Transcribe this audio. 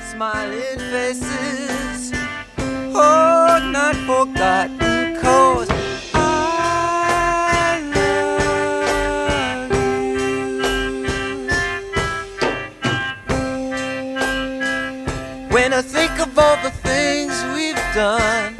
smiling faces. Oh, not forgotten, 'cause I love you. When I think of all the things we've done,